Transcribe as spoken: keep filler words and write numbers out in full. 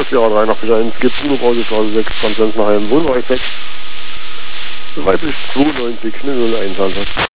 das wäre drei nach eins gibt, nur Bausestraße sechs, Konstanz nach Heim, Wohnbereich sechs, weiblich zweiundneunzig, null eins.